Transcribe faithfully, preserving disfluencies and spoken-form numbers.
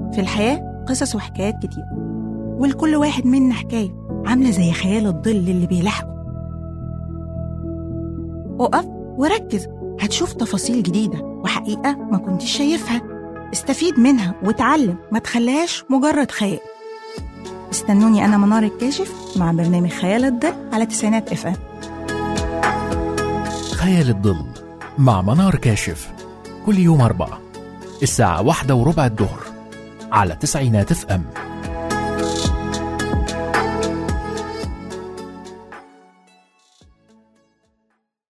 في الحياة قصص وحكايات كتير، ولكل واحد منا حكاية عاملة زي خيال الظل اللي بيلاحقه. اقف وركز، هتشوف تفاصيل جديدة وحقيقة ما كنتش شايفها. استفيد منها وتعلم، ما تخليهاش مجرد خيال. استنوني أنا منار الكاشف مع برنامج خيال الظل على تسعينات اف ام. خيال الظل مع منار كاشف كل يوم أربعة الساعة واحدة وربع الظهر على تسعينات اف ام.